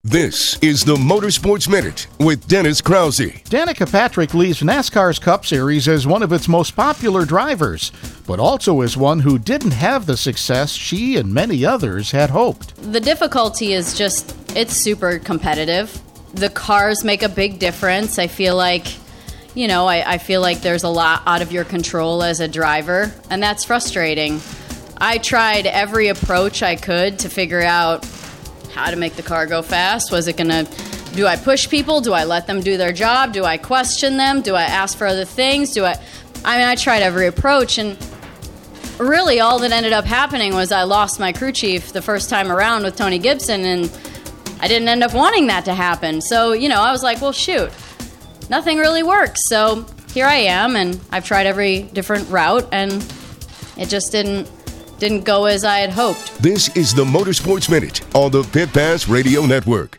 This is the Motorsports Minute with Dennis Krause. Danica Patrick leaves NASCAR's Cup Series as one of its most popular drivers, but also as one who didn't have the success she and many others had hoped. The difficulty is just, it's super competitive. The cars make a big difference. I feel like, I feel like there's a lot out of your control as a driver, and that's frustrating. I tried every approach I could to figure out how to make the car go fast. Do I push people? Do I let them do their job? Do I question them? Do I ask for other things? I tried every approach, and really all that ended up happening was I lost my crew chief the first time around with Tony Gibson, and I didn't end up wanting that to happen. So, I was like, well, shoot, nothing really works. So here I am, and I've tried every different route, and it just didn't go as I had hoped. This is the Motorsports Minute on the Pit Pass Radio Network.